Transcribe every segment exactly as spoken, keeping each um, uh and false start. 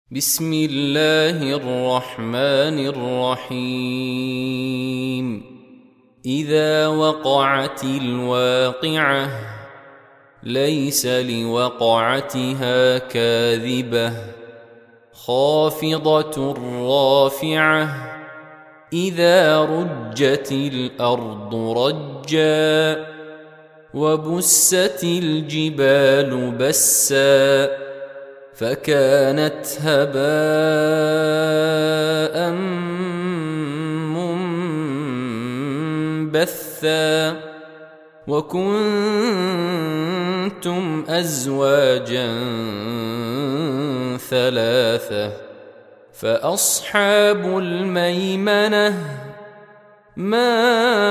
بسم الله الرحمن الرحيم. إذا وقعت الواقعة ليس لوقعتها كاذبة خافضة رافعة إذا رجت الأرض رجا وبست الجبال بسا فكانت هباء منبثا وكنتم أزواجا ثلاثة فأصحاب الميمنة ما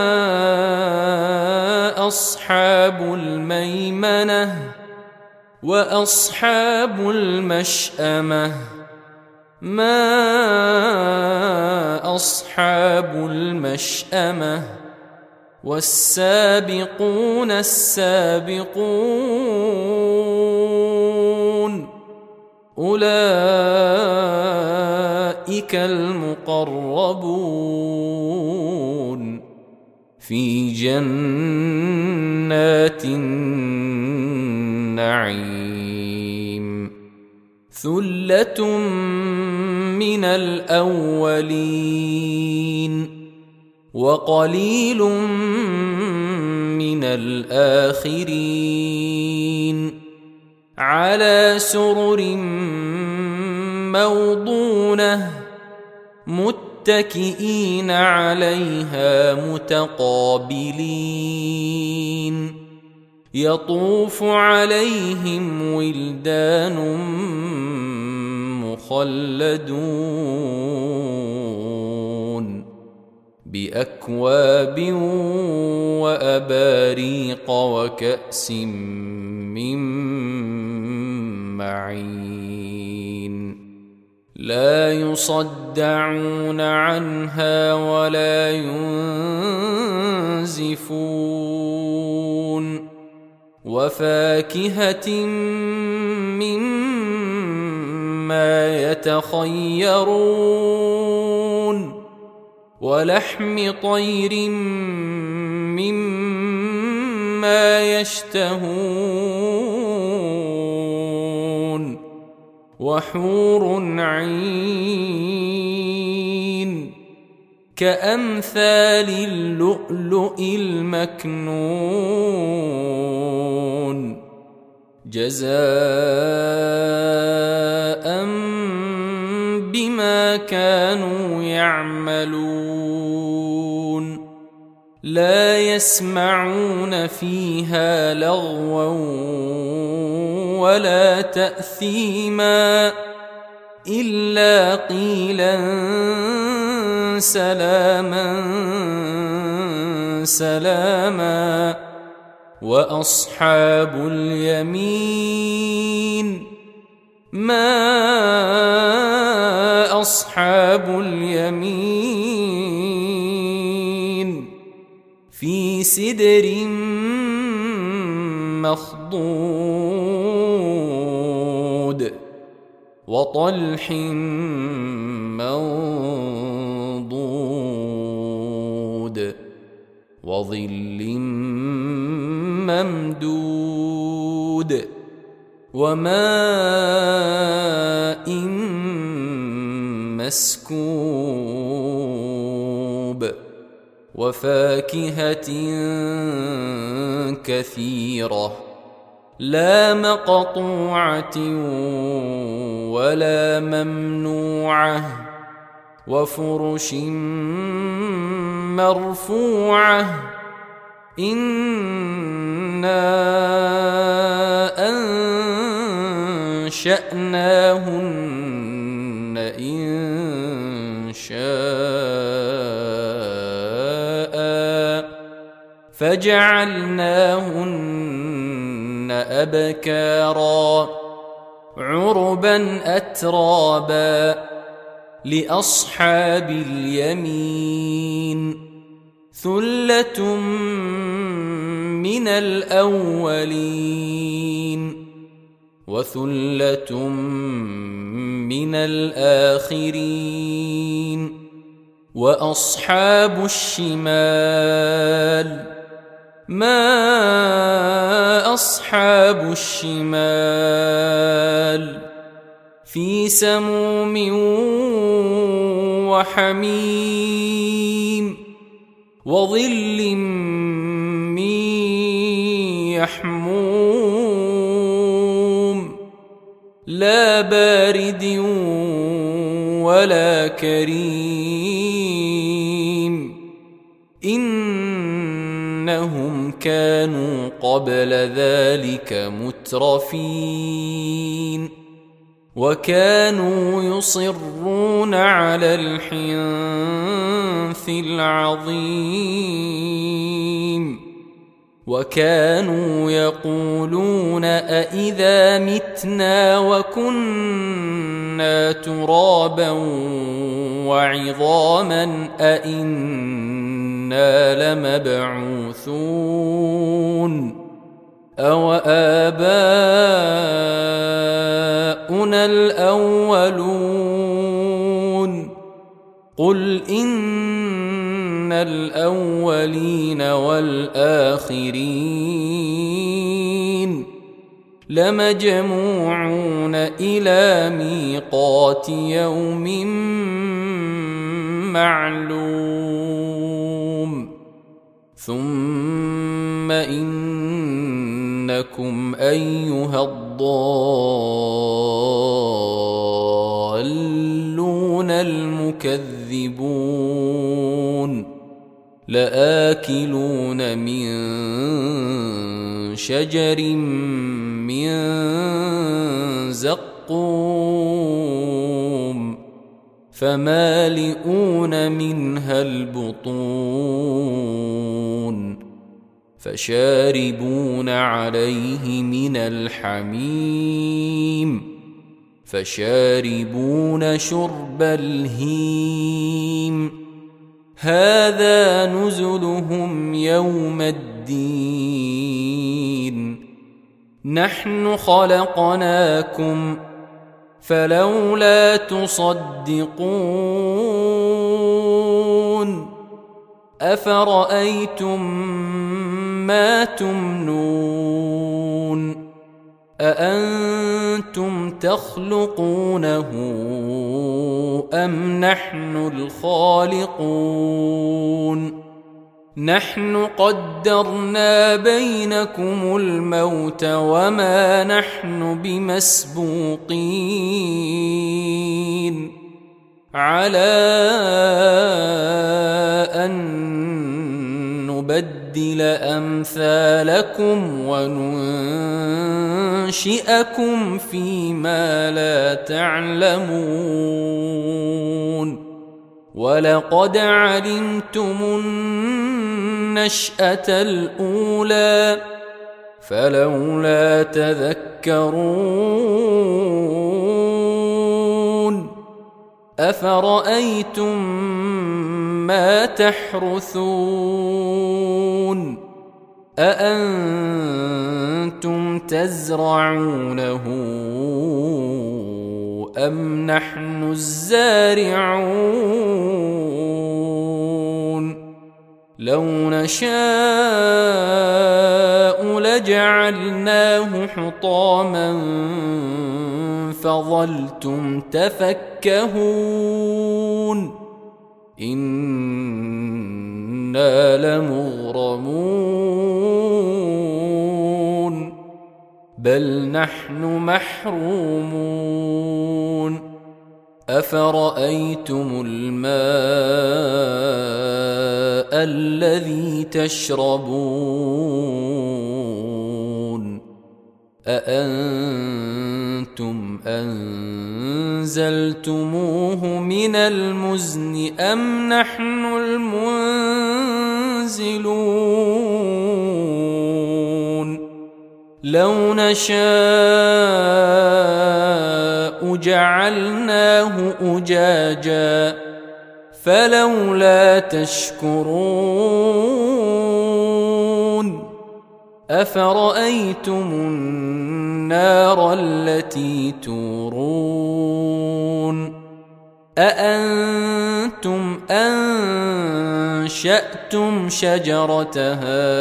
أصحاب الميمنة وأصحاب المشأمة ما أصحاب المشأمة والسابقون السابقون أولئك المقربون في جنات النعيم ثلة من الأولين وقليل من الآخرين على سرر موضونة متكئين عليها متقابلين يطوف عليهم ولدان مخلدون بأكواب وأباريق وكأس من معين لا يصدعون عنها ولا ينزفون وفاكهة مما يتخيرون ولحم طير مما يشتهون وحور عين كأمثال اللؤلؤ المكنون جزاء بما كانوا يعملون لا يسمعون فيها لغوا ولا تأثيما إلا قيلا سلاما سلاما وأصحاب اليمين ما أصحاب اليمين في سدر مخضود وطلح منضود وظل ممدود وماء مسكوب وفاكهة كثيرة لا مقطوعة ولا ممنوعة وفرش مرفوعة إنا أنشأناهن إن شاء فجعلناهن أبكارا عربا أترابا لأصحاب اليمين ثلة من الأولين وثلة من الآخرين. وأصحاب الشمال ما أصحاب الشمال في سموم وحميم وظل من يحموم لا بارد ولا كريم إنهم كانوا قبل ذلك مترفين وكانوا يصرون على الحنث العظيم وكانوا يقولون أإذا متنا وكنا ترابا وعظاما أإنا لمبعوثون أو آباؤنا الأولون قل إن الأولين والآخرين لمجموعون إلى ميقات يوم معلوم ثم إنكم أيها الضالون المكذبون لآكلون من شجر من زقوم فمالئون منها البطون فشاربون عليه من الحميم فشاربون شرب الهيم هذا نزلهم يوم الدين نحن خلقناكم فلولا تصدقون أفرأيتم ما تمنون أأنتم تخلقونه أم نحن الخالقون نحن قدرنا بينكم الموت وما نحن بمسبوقين على أن نبدل أمثالكم وننشئكم فيما لا تعلمون ولقد علمتم النشأة الأولى فلولا تذكرون أفرأيتم ما تحرثون أأنتم تزرعونه أم نحن الزارعون لو نشاء لجعلناه حطاما فظلتم تفكهون إنا لمغرمون بل نحن محرومون أفرأيتم الماء الذي تشربون أأنتم أنزلتموه من المزن أم نحن المنزلون لو نشاء جعلناه أجاجا فلولا تشكرون أفرأيتم النار التي تورون أأنتم أنشأتم شجرتها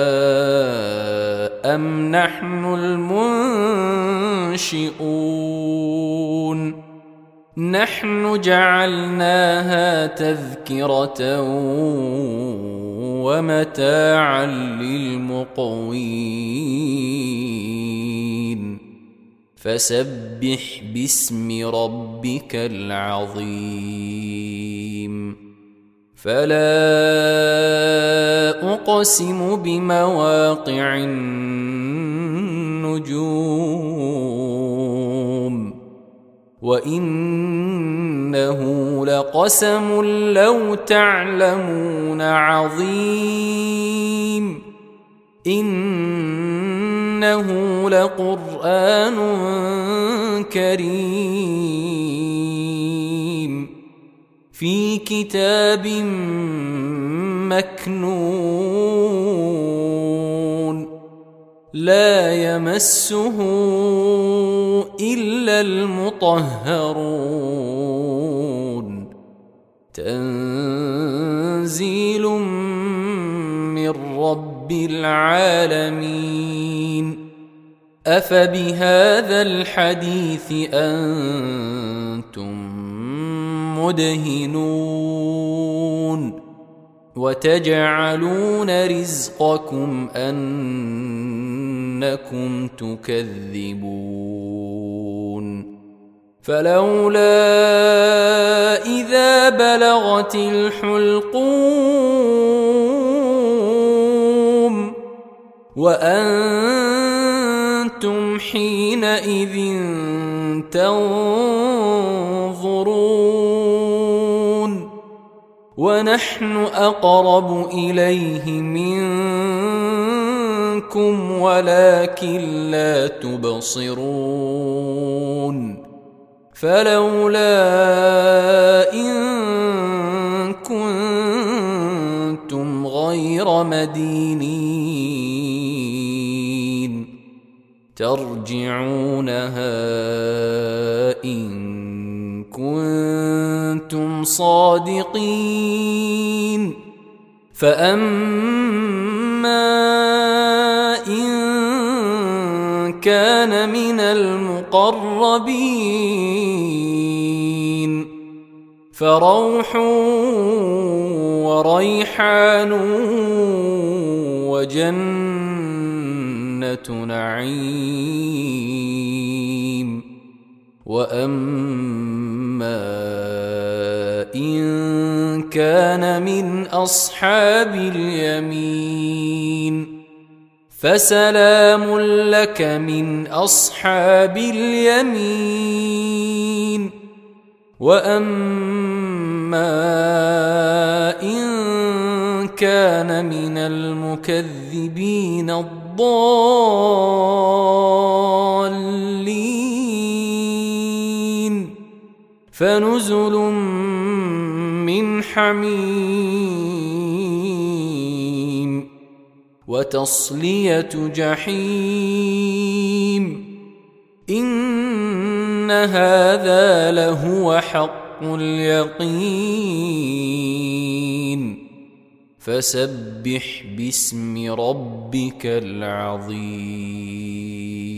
أم نحن المنشئون نحن جعلناها تذكرة ومتاعا للمقوين فسبح باسم ربك العظيم فلا أقسم بمواقع النجوم وإنه لقسم لو تعلمون عظيم إنه لقرآن كريم في كتاب مكنون لا يمسه إلا المطهرون تنزيل من رب العالمين أفبهذا الحديث أنتم مدهنون وتجعلون رزقكم أنكم تكذبون فلولا إذا بلغت الحلقوم وأنتم حينئذ تنظرون ونحن أقرب إليه منكم ولكن لا تبصرون فلولا إن كنتم غير مدينين ترجعونها إن كنتم صادقين فأما إن كان من المقربين فروح وريحان وجنة نعيم وأما إن كان من أصحاب اليمين فسلام لك من أصحاب اليمين وأما إن كان من المكذبين الضالين فنزل من حميم وتصلية جحيم إن هذا لهو حق اليقين فسبح باسم ربك العظيم.